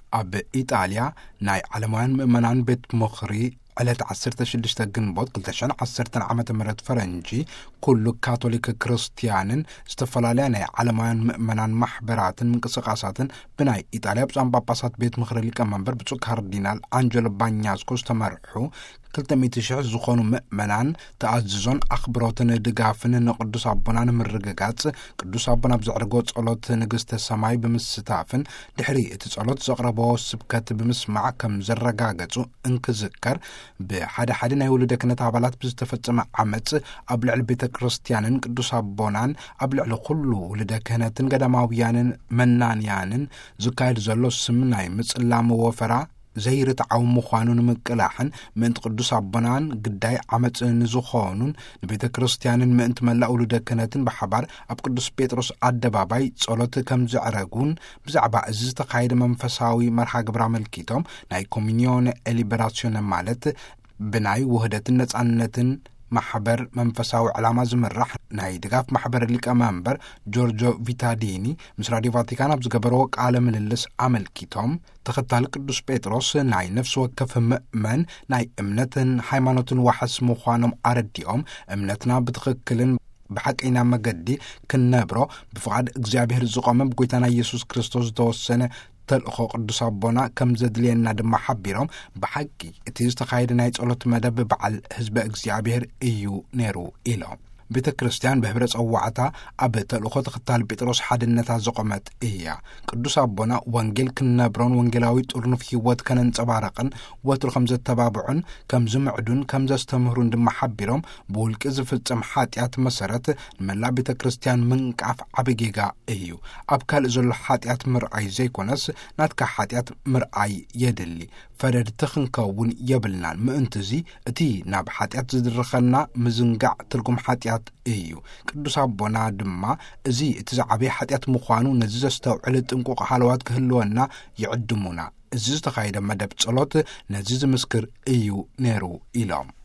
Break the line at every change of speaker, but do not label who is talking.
ኣብ ኢጣልያ ናይ ዓለማውያን ምእመናን ቤት ምኽሪ ዕለት 16 ግንቦት 2010 ዓመተ ምህረት ፈረንጂ ኩሉ ካቶሊክ ክርስቲያንን ዝተፈላለያ ናይ ዓለማውያን ምእመናን ማሕበራትን ምንቅስቃሳትን ብናይ ኢጣልያ ብፁዓን ጳጳሳት ቤት ምኽሪ ሊቀመንበር ብፁዕ ካርዲናል አንጀሎ ባኛስኮ ዝተመርሑ 200,000 ዝኾኑ ምእመናን ተኣዝዞን ኣኽብሮትን ድጋፍን ንቅዱስ ኣቦናን ምርግጋጽ ቅዱስ ኣቦና ብዘዕርጎ ጸሎት ንግሥተ ሰማይ ብምስታፍን ድሕሪ እቲ ጸሎት ዘቕረቦ ስብከት ብምስማዕ ከም ዘረጋገጹ እንክዝከር ብሓደ ሓደ ናይ ውሉደ ክህነት ኣባላት ብዝተፈጸመ ዓመፅ ኣብ ልዕሊ ቤተ ክርስቲያንን ቅዱስ ኣቦናን ኣብ ልዕሊ ኩሉ ውሉደ ክህነትን ገዳማውያንን መናንያንን ዝካየድ ዘሎ ስም ናይ ምጽላም ወፈራ ዘይርትዓው ምዃኑ ንምቅላሕን ምእንቲ ቅዱስ ኣቦናን ግዳይ ዓመፅ ንዝኾኑን ንቤተ ክርስቲያንን ምእንቲ መላእ ውሉደ ክህነትን ብሓባር ኣብ ቅዱስ ጴጥሮስ ኣደባባይ ጸሎት ከም ዘዕረጉን ብዛዕባ እዚ ዝተኻየደ መንፈሳዊ መርሃ ግብሪ ኣመልኪቶም ናይ ኮሚኒዮን ሊበራሲዮን ማለት ብናይ ውህደትን ነጻነትን ማሕበር መንፈሳዊ ዕላማ ዝምራሕ ናይ ድጋፍ ማሕበር ሊቀመንበር ጆርጆ ቪታዲኒ ምስ ራድዮ ቫቲካን ኣብ ዝገበረዎ ቃለ ምልልስ ኣመልኪቶም ተኸታሊ ቅዱስ ጴጥሮስ ናይ ነፍሲ ወከፍ ምእመን ናይ እምነትን ሃይማኖትን ዋሕስ ምዃኖም ኣረዲኦም እምነትና ብትኽክልን ብሓቂና መገዲ ክንነብሮ ብፍቓድ እግዚአብሔር ዝቆመ ብጎይታና ኢየሱስ ክርስቶስ ዝተወሰነ ተልእኾ ቅዱስ ኣቦና ከም ዘድልየና ድማ ሓቢሮም ብሓቂ እቲ ዝተኻየደ ናይ ጸሎት መደብ በዓል ህዝቢ እግዚአብሔር እዩ ነይሩ ኢሎም ቤተ ክርስቲያን ብህብረ ጸዋዕታ ኣብ ተልእኾ ተኸታሊ ጴጥሮስ ሓድነታ ዘቆመት እያ ቅዱስ ኣቦና ወንጌል ክንነብሮን ወንጌላዊ ጥርኑፍ ህይወት ከነንጸባረቕን ወትሩ ከም ዘተባብዑን ከም ዝምዕዱን ከም ዘስተምህሩን ድማ ሓቢሮም ብውልቂ ዝፍጸም ሓጢኣት መሰረት ንመላእ ቤተ ክርስቲያን ምንቃፍ ዓበጌጋ እዩ ኣብ ካልእ ዘሎ ሓጢኣት ምርኣይ ዘይኮነስ ናትካ ሓጢኣት ምርኣይ የድሊ ፈረድቲ ክንከውን የብልናን ምእንትዚ እቲ ናብ ሓጢኣት ዝድርኸና ምዝንጋዕ ትርጉም ሓጢኣት እዩ ቅዱስ ኣቦና ድማ እዚ እቲ ዝዓበየ ሓጢኣት ምዃኑ ነዚ ዘስተውዕል ጥንቁቕ ሓለዋት ክህልወና ይዕድሙና እዚ ዝተኻየደ መደብ ጸሎት ነዚ ዝምስክር እዩ ነይሩ ኢሎም